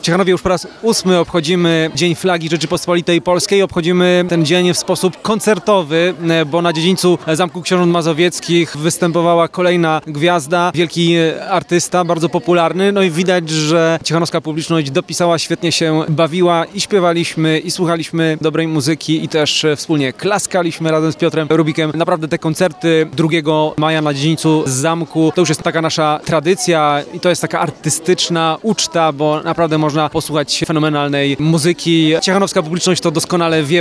W Ciechanowie już po raz 8 obchodzimy Dzień Flagi Rzeczypospolitej Polskiej. Obchodzimy ten dzień w sposób koncertowy, bo na dziedzińcu Zamku Książąt Mazowieckich występowała kolejna gwiazda, wielki artysta, bardzo popularny. No i widać, że ciechanowska publiczność dopisała, świetnie się bawiła i śpiewaliśmy, i słuchaliśmy dobrej muzyki, i też wspólnie klaskaliśmy razem z Piotrem Rubikiem. Naprawdę te koncerty 2 maja na dziedzińcu zamku to już jest taka nasza tradycja i to jest taka artystyczna uczta, bo naprawdę można posłuchać fenomenalnej muzyki. Ciechanowska publiczność to doskonale wie,